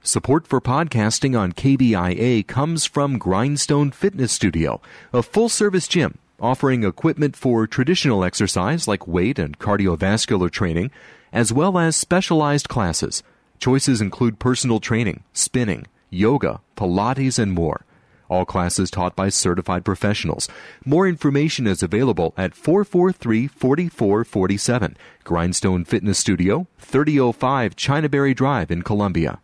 Support for podcasting on KBIA comes from Grindstone Fitness Studio, a full-service gym offering equipment for traditional exercise like weight and cardiovascular training, as well as specialized classes. Choices include personal training, spinning, yoga, Pilates, and more. All classes taught by certified professionals. More information is available at 443-4447. Grindstone Fitness Studio, 3005 Chinaberry Drive in Columbia.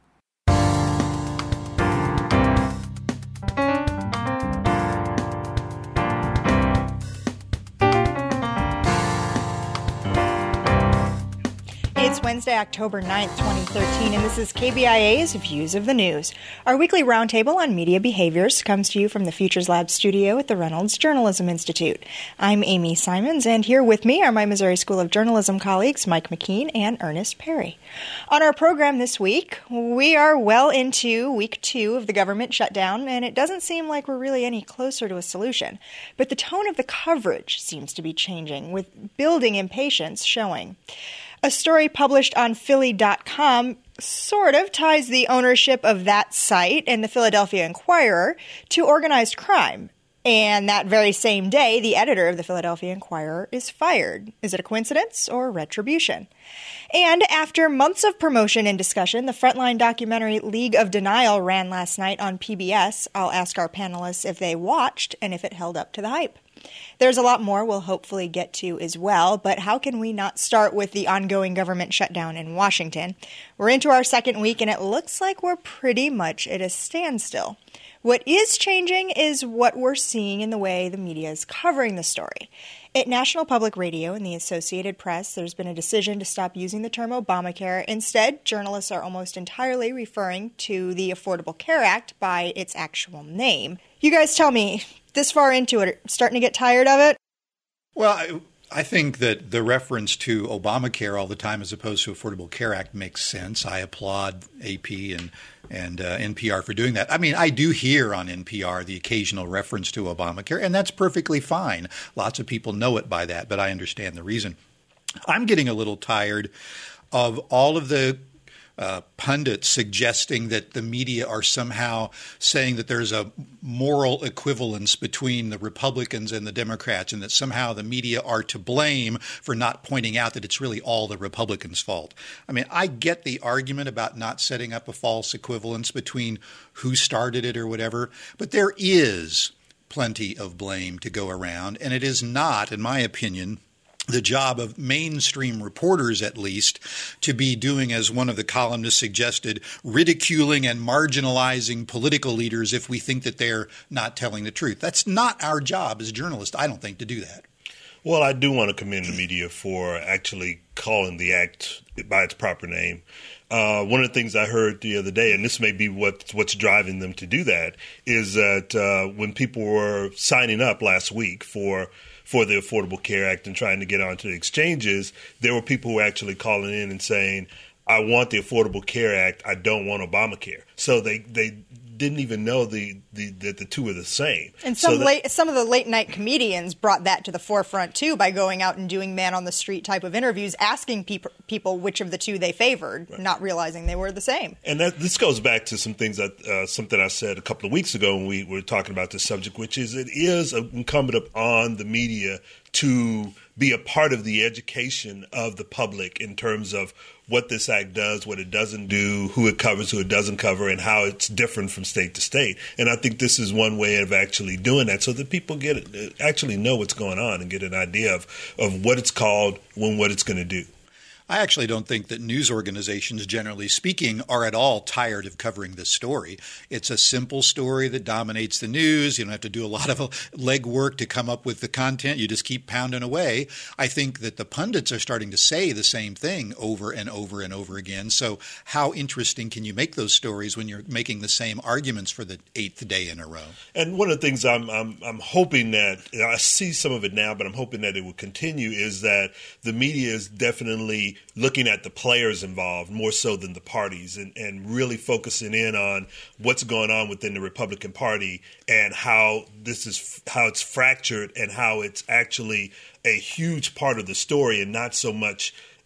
It's Wednesday, October 9th, 2013, and this is KBIA's Views of the News. Our weekly roundtable on media behaviors comes to you from the Futures Lab studio at the Reynolds Journalism Institute. I'm Amy Simons, and here with me are my Missouri School of Journalism colleagues Mike McKean and Ernest Perry. On our program this week, we are well into week 2 of the government shutdown, and it doesn't seem like we're really any closer to a solution. But the tone of the coverage seems to be changing, with building impatience showing. A story published on Philly.com sort of ties the ownership of that site and the Philadelphia Inquirer to organized crime. And that very same day, the editor of the Philadelphia Inquirer is fired. Is it a coincidence or retribution? And after months of promotion and discussion, the Frontline documentary League of Denial ran last night on PBS. I'll ask our panelists if they watched and if it held up to the hype. There's a lot more we'll hopefully get to as well, but how can we not start with the ongoing government shutdown in Washington? We're into our second week, and it looks like we're pretty much at a standstill. What is changing is what we're seeing in the way the media is covering the story. At National Public Radio and the Associated Press, there's been a decision to stop using the term Obamacare. Instead, journalists are almost entirely referring to the Affordable Care Act by its actual name. You guys tell me, this far into it, starting to get tired of it? Well, I think that the reference to Obamacare all the time as opposed to Affordable Care Act makes sense. I applaud AP and NPR for doing that. I mean, I do hear on NPR the occasional reference to Obamacare, and that's perfectly fine. Lots of people know it by that, but I understand the reason. I'm getting a little tired of all of the pundits suggesting that the media are somehow saying that there's a moral equivalence between the Republicans and the Democrats, and that somehow the media are to blame for not pointing out that it's really all the Republicans' fault. I mean, I get the argument about not setting up a false equivalence between who started it or whatever, but there is plenty of blame to go around, and it is not, in my opinion, the job of mainstream reporters, at least, to be doing, as one of the columnists suggested, ridiculing and marginalizing political leaders if we think that they're not telling the truth. That's not our job as journalists, I don't think, to do that. Well, I do want to commend the media for actually calling the act by its proper name. One of the things I heard the other day, and this may be what's driving them to do that, is that when people were signing up last week for the Affordable Care Act and trying to get onto the exchanges, there were people who were actually calling in and saying, I want the Affordable Care Act, I don't want Obamacare. So they didn't even know that the two are the same. And some of the late-night comedians brought that to the forefront, too, by going out and doing man-on-the-street type of interviews, asking people which of the two they favored, right, not realizing they were the same. And this goes back to some things something I said a couple of weeks ago when we were talking about this subject, which is it is incumbent upon the media to be a part of the education of the public in terms of what this act does, what it doesn't do, who it covers, who it doesn't cover, and how it's different from state to state. And I think this is one way of actually doing that so that people actually know what's going on and get an idea of what it's called and what it's going to do. I actually don't think that news organizations, generally speaking, are at all tired of covering this story. It's a simple story that dominates the news. You don't have to do a lot of legwork to come up with the content. You just keep pounding away. I think that the pundits are starting to say the same thing over and over and over again. So how interesting can you make those stories when you're making the same arguments for the 8th day in a row? And one of the things I'm hoping that – I see some of it now, but I'm hoping that it will continue is that the media is definitely – looking at the players involved more so than the parties and really focusing in on what's going on within the Republican Party and how it's fractured and how it's actually a huge part of the story and not so much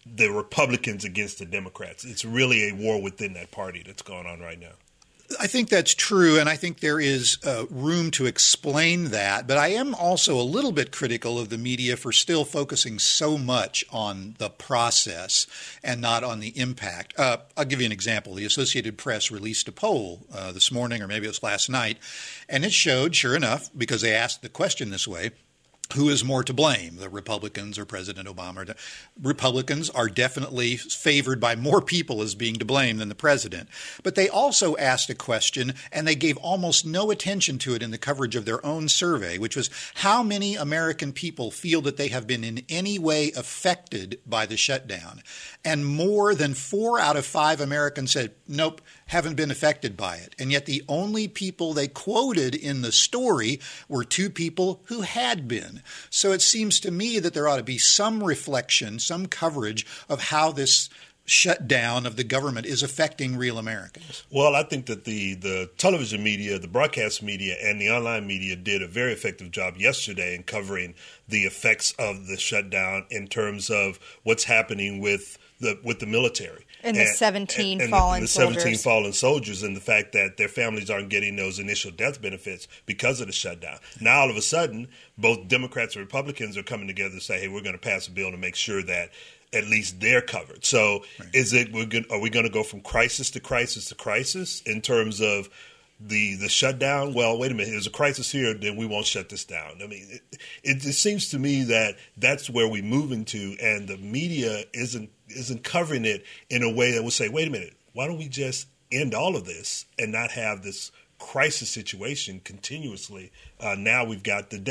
the Republicans against the Democrats. It's really a war within that party that's going on right now. I think that's true, and I think there is room to explain that. But I am also a little bit critical of the media for still focusing so much on the process and not on the impact. I'll give you an example. The Associated Press released a poll this morning, or maybe it was last night, and it showed, sure enough, because they asked the question this way, who is more to blame, the Republicans or President Obama? Republicans are definitely favored by more people as being to blame than the president. But they also asked a question, and they gave almost no attention to it in the coverage of their own survey, which was how many American people feel that they have been in any way affected by the shutdown. And more than 4 out of 5 Americans said, nope, haven't been affected by it. And yet the only people they quoted in the story were 2 people who had been. So it seems to me that there ought to be some reflection, some coverage of how this shutdown of the government is affecting real Americans. Well, I think that the television media, the broadcast media, and the online media did a very effective job yesterday in covering the effects of the shutdown in terms of what's happening with the military. And the 17 fallen soldiers. 17 fallen soldiers, and the fact that their families aren't getting those initial death benefits because of the shutdown. Now, all of a sudden, both Democrats and Republicans are coming together to say, hey, we're going to pass a bill to make sure that at least they're covered. So right. Are we going to go from crisis to crisis to crisis in terms of the shutdown? Well, wait a minute. There's a crisis here, then we won't shut this down. I mean, it seems to me that that's where we're moving to, and the media isn't covering it in a way that will say, wait a minute, why don't we just end all of this and not have this crisis situation continuously? Now we've got the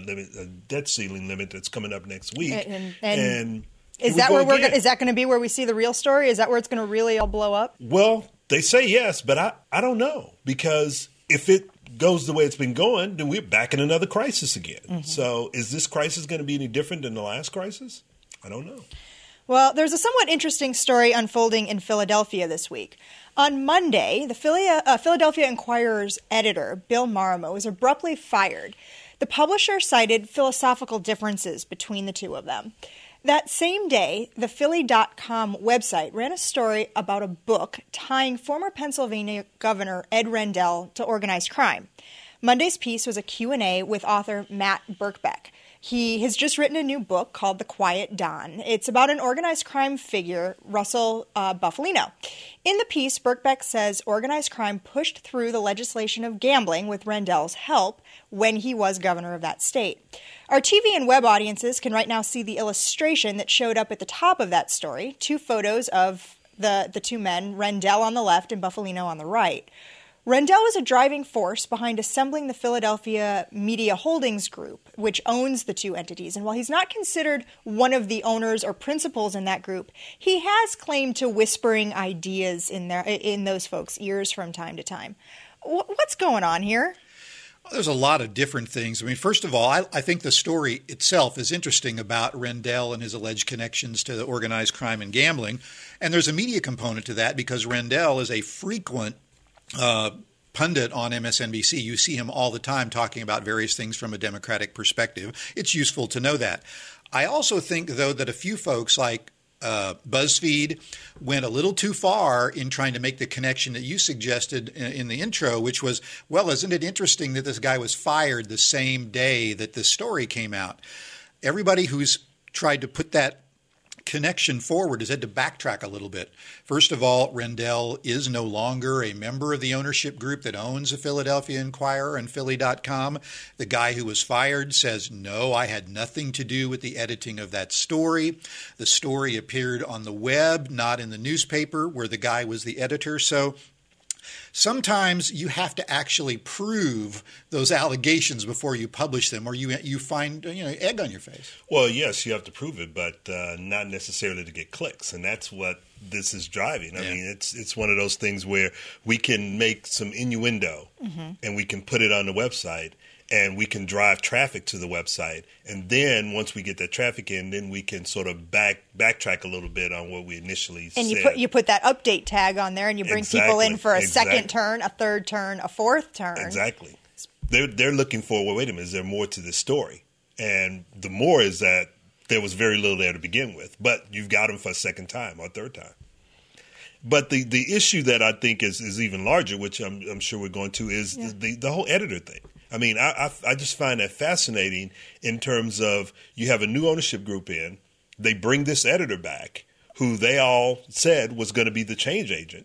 debt ceiling limit that's coming up next week, and is that where is that going to be where we see the real story? Is that where it's going to really all blow up? Well, they say yes, but I don't know, because if it goes the way it's been going, then we're back in another crisis again. Mm-hmm. So is this crisis going to be any different than the last crisis? I don't know. Well, there's a somewhat interesting story unfolding in Philadelphia this week. On Monday, the Philadelphia Inquirer's editor, Bill Marmot, was abruptly fired. The publisher cited philosophical differences between the two of them. That same day, the Philly.com website ran a story about a book tying former Pennsylvania Governor Ed Rendell to organized crime. Monday's piece was a Q&A with author Matt Birkbeck. He has just written a new book called The Quiet Don. It's about an organized crime figure, Russell Bufalino. In the piece, Birkbeck says organized crime pushed through the legislation of gambling with Rendell's help when he was governor of that state. Our TV and web audiences can right now see the illustration that showed up at the top of that story, 2 photos of the 2 men, Rendell on the left and Bufalino on the right. Rendell is a driving force behind assembling the Philadelphia Media Holdings Group, which owns the 2 entities. And while he's not considered one of the owners or principals in that group, he has claimed to whispering ideas in those folks' ears from time to time. What's going on here? Well, there's a lot of different things. I mean, first of all, I think the story itself is interesting about Rendell and his alleged connections to the organized crime and gambling. And there's a media component to that because Rendell is a frequent pundit on MSNBC. You see him all the time talking about various things from a Democratic perspective. It's useful to know that. I also think, though, that a few folks like BuzzFeed went a little too far in trying to make the connection that you suggested in the intro, which was, well, isn't it interesting that this guy was fired the same day that this story came out? Everybody who's tried to put that connection forward has had to backtrack a little bit. First of all, Rendell is no longer a member of the ownership group that owns the Philadelphia Inquirer and Philly.com. The guy who was fired says, no, I had nothing to do with the editing of that story. The story appeared on the web, not in the newspaper where the guy was the editor. So sometimes you have to actually prove those allegations before you publish them, or you find egg on your face. Well, yes, you have to prove it, but not necessarily to get clicks, and that's what this is driving. I mean, it's one of those things where we can make some innuendo, and we can put it on the website, and we can drive traffic to the website. And then once we get that traffic in, then we can sort of backtrack a little bit on what we initially said. And you put that update tag on there, and you bring people in for a second turn, a third turn, a fourth turn. Exactly. They're looking for, well, wait a minute, is there more to this story? And the more is that there was very little there to begin with. But you've got them for a second time or third time. But the issue that I think is even larger, which I'm sure we're going to, is the whole editor thing. I mean, I just find that fascinating in terms of you have a new ownership group in. They bring this editor back who they all said was going to be the change agent.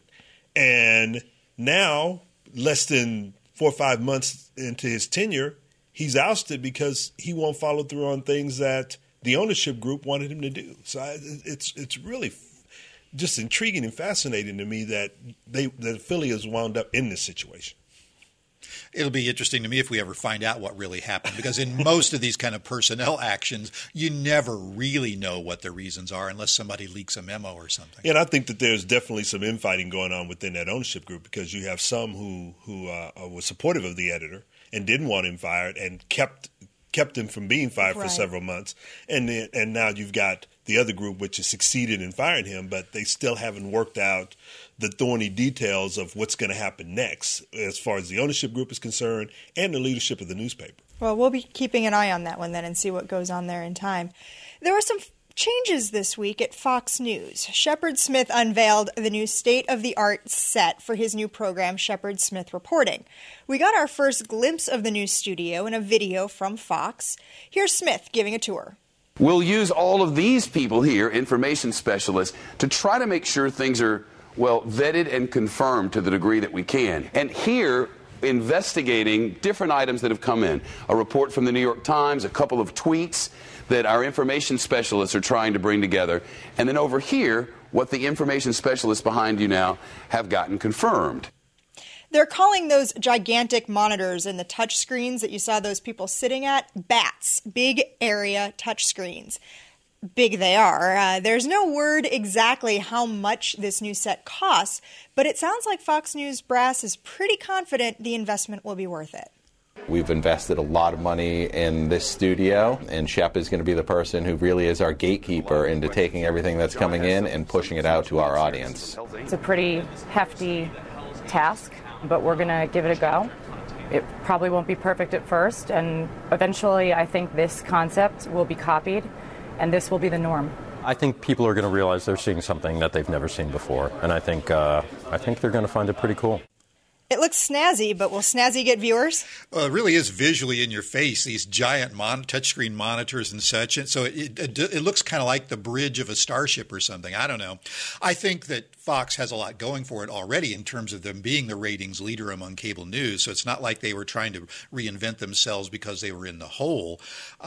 And now, less than 4 or 5 months into his tenure, he's ousted because he won't follow through on things that the ownership group wanted him to do. So it's really just intriguing and fascinating to me that Philly has wound up in this situation. It'll be interesting to me if we ever find out what really happened, because in most of these kind of personnel actions, you never really know what the reasons are unless somebody leaks a memo or something. Yeah, and I think that there's definitely some infighting going on within that ownership group, because you have some who were supportive of the editor and didn't want him fired and kept him from being fired for several months. And now you've got the other group which has succeeded in firing him, but they still haven't worked out the thorny details of what's going to happen next as far as the ownership group is concerned and the leadership of the newspaper. Well, we'll be keeping an eye on that one then and see what goes on there in time. There were some changes this week at Fox News. Shepard Smith unveiled the new state-of-the-art set for his new program, Shepard Smith Reporting. We got our first glimpse of the new studio in a video from Fox. Here's Smith giving a tour. We'll use all of these people here, information specialists, to try to make sure things are, well, vetted and confirmed to the degree that we can. And here, investigating different items that have come in. A report from the New York Times, a couple of tweets that our information specialists are trying to bring together. And then over here, what the information specialists behind you now have gotten confirmed. They're calling those gigantic monitors and the touch screens that you saw those people sitting at BATs, big area touch screens. Big they are. There's no word exactly how much this new set costs, but it sounds like Fox News brass is pretty confident the investment will be worth it. We've invested a lot of money in this studio, and Shep is going to be the person who really is our gatekeeper into taking everything that's coming in and pushing it out to our audience. It's a pretty hefty task, but we're going to give it a go. It probably won't be perfect at first, and eventually I think this concept will be copied, and this will be the norm. I think people are going to realize they're seeing something that they've never seen before, and I think they're going to find it pretty cool. It looks snazzy, but will snazzy get viewers? Well, it really is visually in your face, these giant touchscreen monitors and such. And so it looks kind of like the bridge of a starship or something. I don't know. I think that Fox has a lot going for it already in terms of them being the ratings leader among cable news. So it's not like they were trying to reinvent themselves because they were in the hole.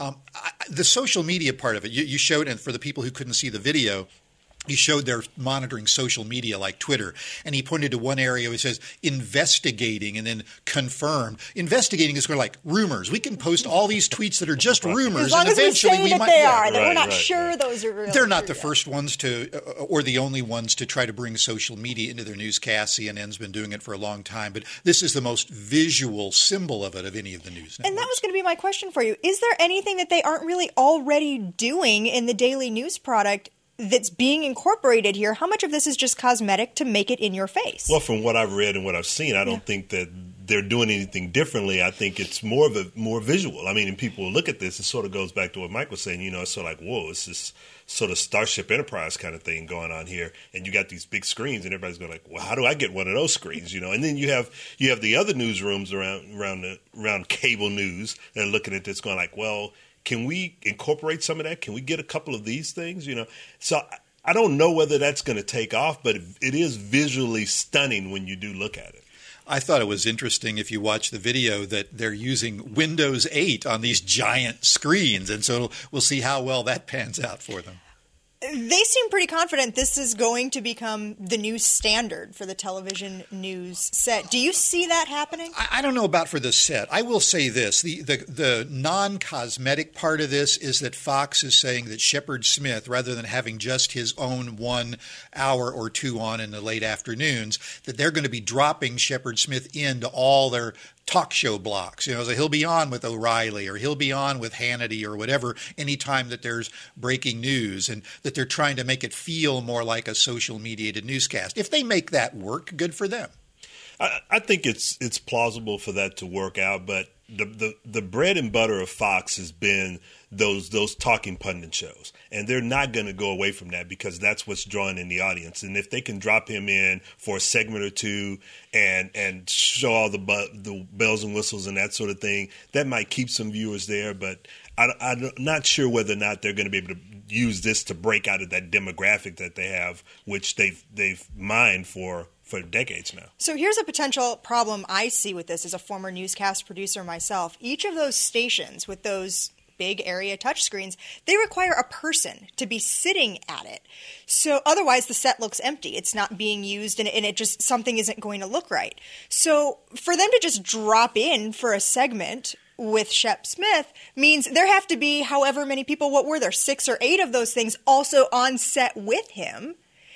The social media part of it, you showed, and for the people who couldn't see the video, he showed they're monitoring social media like Twitter, and he pointed to one area where it says investigating and then confirmed. Investigating is sort of like rumors. We can post all these tweets that are just rumors, as long and as eventually we say that they are, that we're not sure those are real. They're not the first ones to, or the only ones to try to bring social media into their newscasts. CNN's been doing it for a long time, but this is the most visual symbol of it of any of the news networks. And that was going to be my question for you. Is there anything that they aren't really already doing in the daily news product that's being incorporated here? How much of this is just cosmetic to make it in your face? Well, from what I've read and what I've seen, I don't think that they're doing anything differently. I think it's more visual. I mean, and people look at this, it sort of goes back to what Mike was saying, it's sort of like, whoa, it's this sort of Starship Enterprise kind of thing going on here. And you got these big screens and everybody's going like, well, how do I get one of those screens? And then you have the other newsrooms around cable news that are looking at this going like, well, can we incorporate some of that? Can we get a couple of these things? So I don't know whether that's going to take off, but it is visually stunning when you do look at it. I thought it was interesting, if you watch the video, that they're using Windows 8 on these giant screens, and so we'll see how well that pans out for them. They seem pretty confident this is going to become the new standard for the television news set. Do you see that happening? I don't know about for the set. I will say this. The non-cosmetic part of this is that Fox is saying that Shepard Smith, rather than having just his own 1 hour or two on in the late afternoons, that they're going to be dropping Shepard Smith into all their talk show blocks. So he'll be on with O'Reilly, or he'll be on with Hannity, or whatever, anytime that there's breaking news, and that they're trying to make it feel more like a social mediated newscast. If they make that work, good for them. I think it's plausible for that to work out, but the bread and butter of Fox has been those talking pundit shows, and they're not going to go away from that because that's what's drawing in the audience. And if they can drop him in for a segment or two and show all the bells and whistles and that sort of thing, that might keep some viewers there. But I'm not sure whether or not they're going to be able to use this to break out of that demographic that they have, which they've mined for decades now. So here's a potential problem I see with this as a former newscast producer myself. Each of those stations with those big area touchscreens, they require a person to be sitting at it. So otherwise the set looks empty. It's not being used and it just, something isn't going to look right. So for them to just drop in for a segment with Shep Smith means there have to be however many people, what were there, 6 or 8 of those things also on set with him.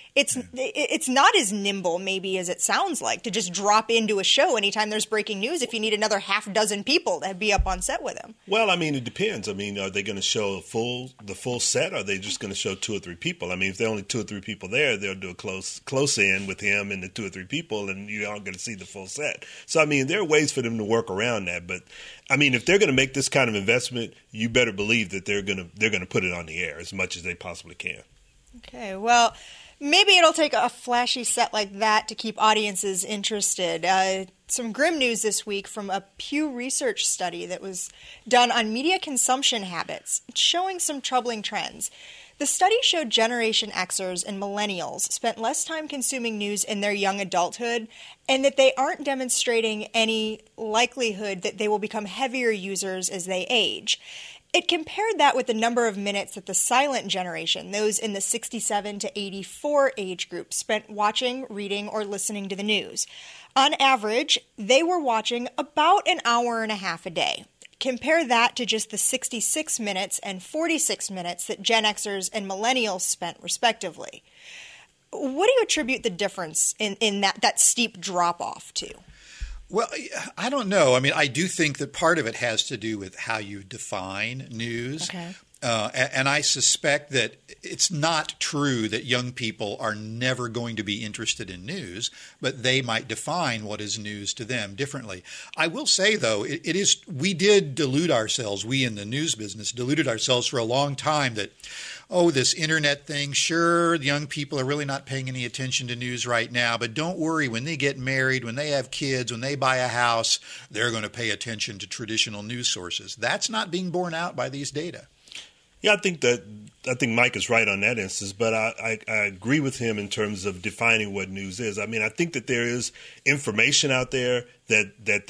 It's not as nimble maybe as it sounds like to just drop into a show anytime there's breaking news if you need another half dozen people to be up on set with him. Well, I mean, it depends. I mean, are they going to show the full set, or are they just going to show 2 or 3 people? I mean, if there are only 2 or 3 people there, they'll do a close in with him and the 2 or 3 people, and you aren't going to see the full set. So, I mean, there are ways for them to work around that. But, I mean, if they're going to make this kind of investment, you better believe that they're going to put it on the air as much as they possibly can. Okay, well, maybe it'll take a flashy set like that to keep audiences interested. Some grim news this week from a Pew Research study that was done on media consumption habits. It's showing some troubling trends. The study showed Generation Xers and Millennials spent less time consuming news in their young adulthood, and that they aren't demonstrating any likelihood that they will become heavier users as they age. It compared that with the number of minutes that the silent generation, those in the 67 to 84 age group, spent watching, reading, or listening to the news. On average, they were watching about an hour and a half a day. Compare that to just the 66 minutes and 46 minutes that Gen Xers and Millennials spent, respectively. What do you attribute the difference in that steep drop-off to? Well, I don't know. I mean, I do think that part of it has to do with how you define news. Okay. And I suspect that it's not true that young people are never going to be interested in news, but they might define what is news to them differently. I will say, though, we did delude ourselves, we in the news business deluded ourselves for a long time that, this internet thing, sure, the young people are really not paying any attention to news right now, but don't worry, when they get married, when they have kids, when they buy a house, they're going to pay attention to traditional news sources. That's not being borne out by these data. Yeah, I think Mike is right on that instance, but I agree with him in terms of defining what news is. I mean, I think that there is information out there that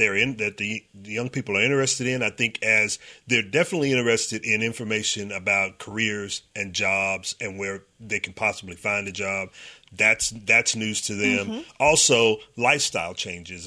the young people are interested in. I think as they're definitely interested in information about careers and jobs and where they can possibly find a job. That's news to them. Mm-hmm. Also, lifestyle changes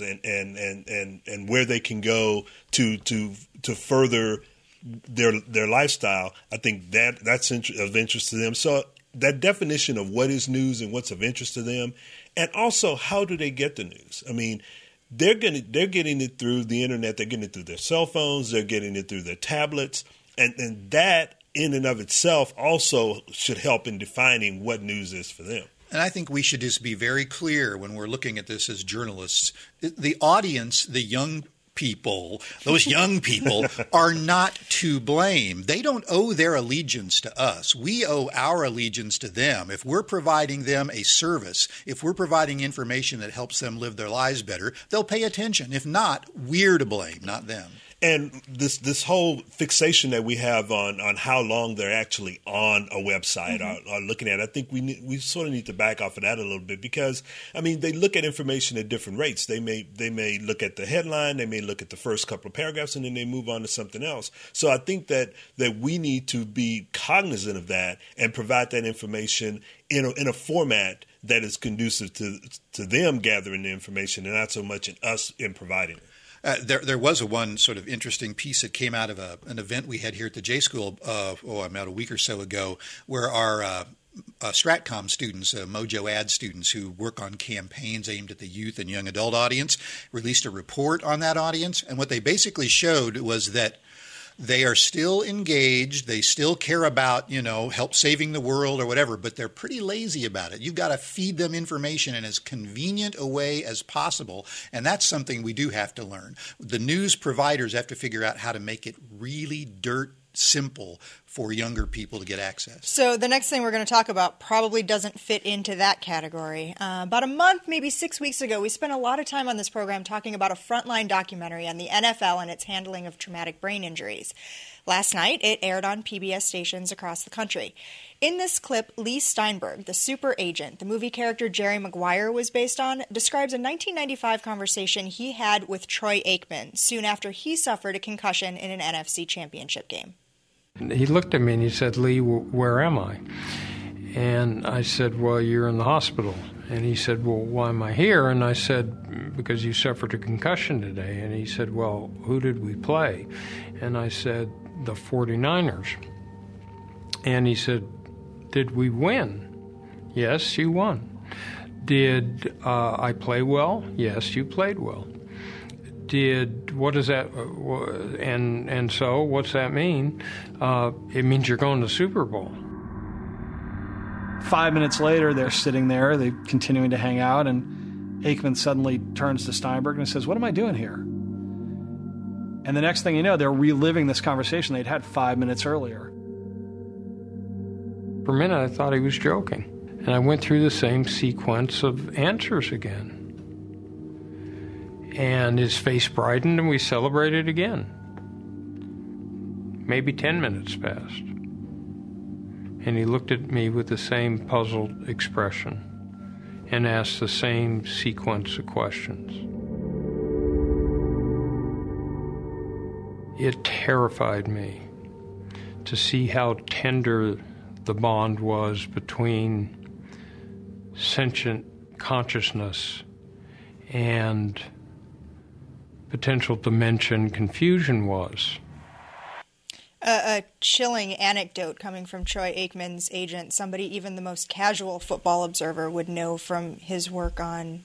and where they can go to further their lifestyle. I think that's of interest to them. So that definition of what is news and what's of interest to them, and also how do they get the news? I mean, they're getting it through the internet. They're getting it through their cell phones. They're getting it through their tablets, and that in and of itself also should help in defining what news is for them. And I think we should just be very clear when we're looking at this as journalists. The audience, the young people, those young people are not to blame. They don't owe their allegiance to us. We owe our allegiance to them. If we're providing them a service, if we're providing information that helps them live their lives better, they'll pay attention. If not, we're to blame, not them. And this whole fixation that we have on how long they're actually on a website or looking at it, I think we sort of need to back off of that a little bit because, I mean, they look at information at different rates. They may look at the headline, they may look at the first couple of paragraphs, and then they move on to something else. So I think that we need to be cognizant of that and provide that information in a format that is conducive to them gathering the information and not so much in us in providing it. There was one sort of interesting piece that came out of an event we had here at the J School about a week or so ago, where our Stratcom students, Mojo Ad students who work on campaigns aimed at the youth and young adult audience, released a report on that audience. And what they basically showed was that they are still engaged. They still care about, help saving the world or whatever, but they're pretty lazy about it. You've got to feed them information in as convenient a way as possible, and that's something we do have to learn. The news providers have to figure out how to make it really dirt simple for younger people to get access. So the next thing we're going to talk about probably doesn't fit into that category. About a month, maybe 6 weeks ago, we spent a lot of time on this program talking about a Frontline documentary on the NFL and its handling of traumatic brain injuries. Last night, it aired on PBS stations across the country. In this clip, Lee Steinberg, the super agent the movie character Jerry Maguire was based on, describes a 1995 conversation he had with Troy Aikman soon after he suffered a concussion in an NFC championship game. He looked at me and he said, "Lee, where am I?" And I said, "Well, you're in the hospital." And he said, "Well, why am I here?" And I said, "Because you suffered a concussion today." And he said, "Well, who did we play?" And I said, "The 49ers." And he said, "Did we win?" "Yes, you won." "Did I play well?" "Yes, you played well." What does that, and so what's that mean? It means you're going to Super Bowl. 5 minutes later, they're sitting there, they're continuing to hang out, and Aikman suddenly turns to Steinberg and says, "What am I doing here?" And the next thing you know, they're reliving this conversation they'd had 5 minutes earlier. For a minute, I thought he was joking. And I went through the same sequence of answers again. And his face brightened, and we celebrated again. Maybe 10 minutes passed. And he looked at me with the same puzzled expression and asked the same sequence of questions. It terrified me to see how tender the bond was between sentient consciousness and potential dimension confusion was. A chilling anecdote coming from Troy Aikman's agent, somebody even the most casual football observer would know from his work on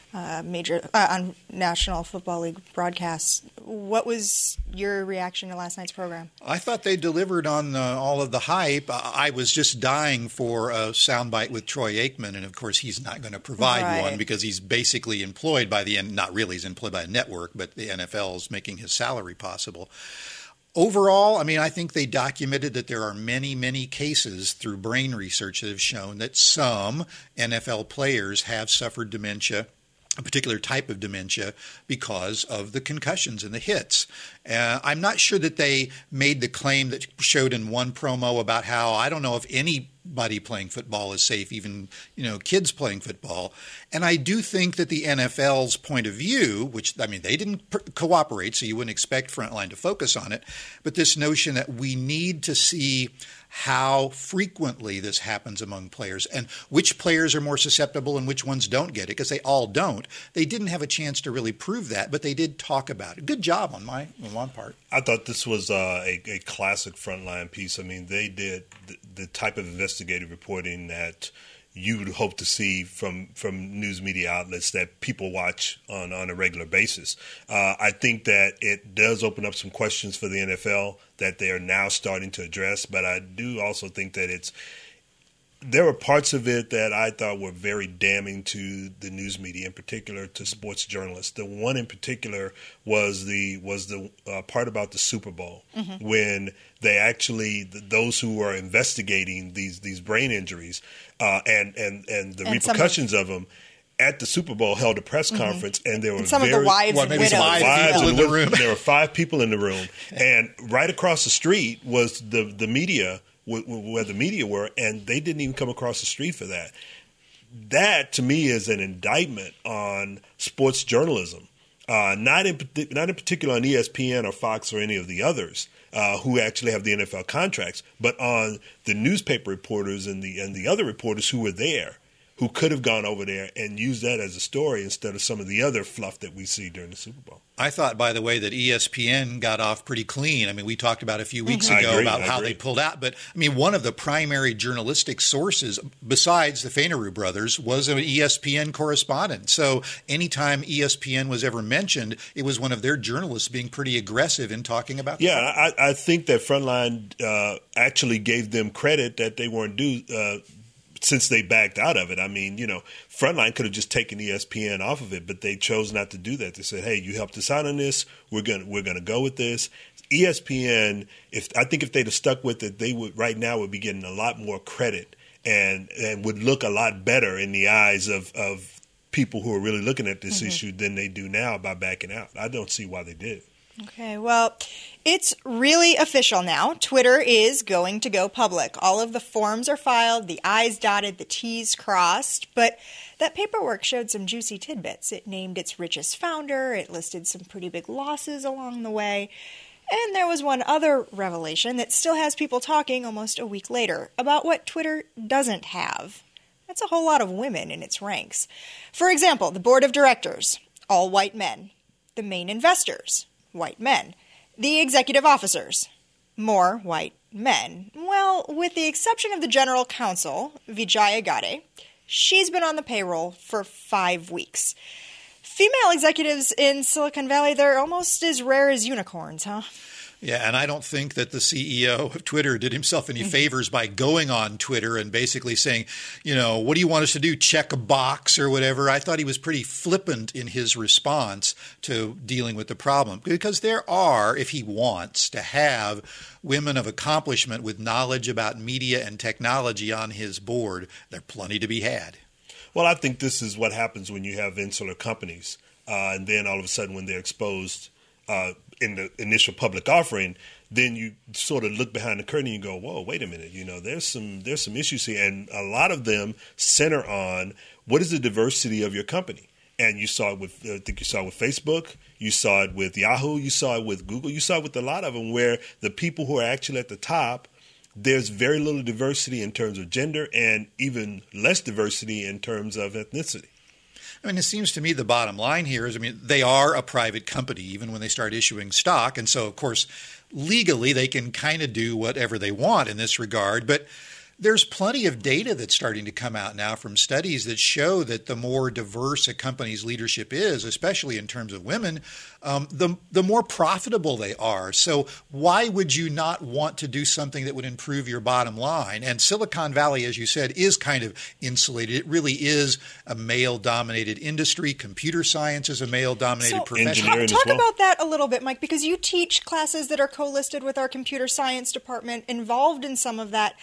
on National Football League broadcasts. What was your reaction to last night's program? I thought they delivered on all of the hype. I was just dying for a soundbite with Troy Aikman, and of course he's not going to provide one because he's basically employed by not really, he's employed by a network, but the NFL is making his salary possible. Overall, I mean, I think they documented that there are many, many cases through brain research that have shown that some NFL players have suffered dementia, a particular type of dementia, because of the concussions and the hits. I'm not sure that they made the claim that showed in one promo about how I don't know if anybody playing football is safe, even kids playing football. And I do think that the NFL's point of view, which they didn't cooperate, so you wouldn't expect Frontline to focus on it, but this notion that we need to see how frequently this happens among players and which players are more susceptible and which ones don't get it, because they all don't. They didn't have a chance to really prove that, but they did talk about it. Good job on one part. I thought this was a classic Frontline piece. I mean, they did the type of investigative reporting that you would hope to see from news media outlets that people watch on a regular basis. I think that it does open up some questions for the NFL that they are now starting to address, but I do also think that there were parts of it that I thought were very damning to the news media, in particular to sports journalists. The one in particular was the part about the Super Bowl, when they actually, those who were investigating these brain injuries and the repercussions of them, at the Super Bowl held a press conference, and there were some of the wives and widows in the room. There were 5 people in the room, and right across the street was the media, where the media were, and they didn't even come across the street for that. That, to me, is an indictment on sports journalism, not in particular on ESPN or Fox or any of the others who actually have the NFL contracts, but on the newspaper reporters and the other reporters who were there, who could have gone over there and used that as a story instead of some of the other fluff that we see during the Super Bowl. I thought, by the way, that ESPN got off pretty clean. I mean, we talked about a few weeks ago about how they pulled out. But, I mean, one of the primary journalistic sources, besides the Fainaru brothers, was an ESPN correspondent. So anytime ESPN was ever mentioned, it was one of their journalists being pretty aggressive in talking about that. Yeah, I think that Frontline actually gave them credit that they weren't due since they backed out of it. I mean, Frontline could have just taken ESPN off of it, but they chose not to do that. They said, "Hey, you helped us out on this. We're gonna go with this." ESPN, I think if they'd have stuck with it, they would right now would be getting a lot more credit and would look a lot better in the eyes of people who are really looking at this issue than they do now by backing out. I don't see why they did. Okay, well, it's really official now. Twitter is going to go public. All of the forms are filed, the I's dotted, the T's crossed, but that paperwork showed some juicy tidbits. It named its richest founder, it listed some pretty big losses along the way, and there was one other revelation that still has people talking almost a week later about what Twitter doesn't have. That's a whole lot of women in its ranks. For example, the board of directors, all white men. The main investors, white men. The executive officers, more white men. Well, with the exception of the general counsel, Vijaya Gadde, she's been on the payroll for 5 weeks. Female executives in Silicon Valley, they're almost as rare as unicorns, huh? Yeah, and I don't think that the CEO of Twitter did himself any favors by going on Twitter and basically saying, what do you want us to do? Check a box or whatever. I thought he was pretty flippant in his response to dealing with the problem. Because there are, if he wants to have women of accomplishment with knowledge about media and technology on his board, there are plenty to be had. Well, I think this is what happens when you have insular companies. And then all of a sudden when they're exposed in the initial public offering, then you sort of look behind the curtain and you go, whoa, wait a minute, there's some issues here. And a lot of them center on what is the diversity of your company. And you saw it with, I think you saw it with Facebook, you saw it with Yahoo, you saw it with Google, you saw it with a lot of them where the people who are actually at the top, there's very little diversity in terms of gender and even less diversity in terms of ethnicity. I mean, it seems to me the bottom line here is, they are a private company even when they start issuing stock. And so, of course, legally they can kind of do whatever they want in this regard. But there's plenty of data that's starting to come out now from studies that show that the more diverse a company's leadership is, especially in terms of women, the more profitable they are. So why would you not want to do something that would improve your bottom line? And Silicon Valley, as you said, is kind of insulated. It really is a male-dominated industry. Computer science is a male-dominated profession. Talk about that a little bit, Mike, because you teach classes that are co-listed with our computer science department, involved in some of that.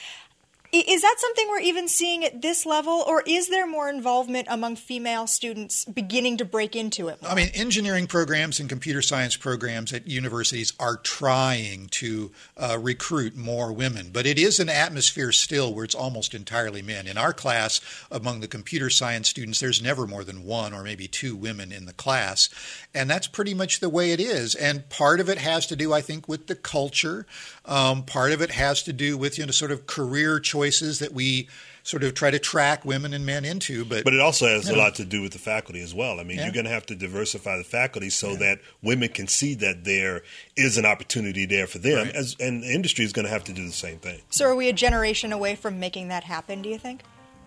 Is that something we're even seeing at this level, or is there more involvement among female students beginning to break into it more? Engineering programs and computer science programs at universities are trying to recruit more women, but it is an atmosphere still where it's almost entirely men. In our class, among the computer science students, there's never more than 1 or maybe 2 women in the class, and that's pretty much the way it is. And part of it has to do, I think, with the culture. Part of it has to do with sort of career choices that we sort of try to track women and men into. But it also has a lot to do with the faculty as well. You're going to have to diversify the faculty so that women can see that there is an opportunity there for them, and the industry is going to have to do the same thing. So are we a generation away from making that happen, do you think?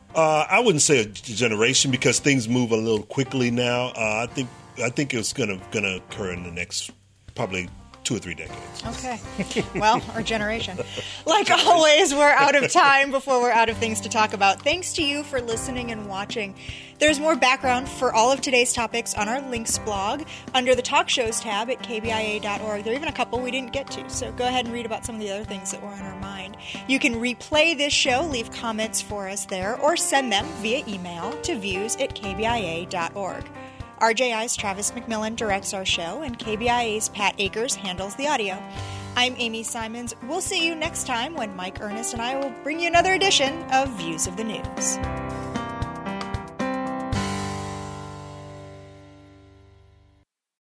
I wouldn't say a generation because things move a little quickly now. I think it's going to occur in the next probably 2 or 3 decades. Okay. Well, our generation. Like always, we're out of time before we're out of things to talk about. Thanks to you for listening and watching. There's more background for all of today's topics on our links blog under the Talk Shows tab at kbia.org. There are even a couple we didn't get to, so go ahead and read about some of the other things that were on our mind. You can replay this show, leave comments for us there, or send them via email to views@kbia.org. RJI's Travis McMillan directs our show, and KBIA's Pat Akers handles the audio. I'm Amy Simons. We'll see you next time when Mike Ernest and I will bring you another edition of Views of the News.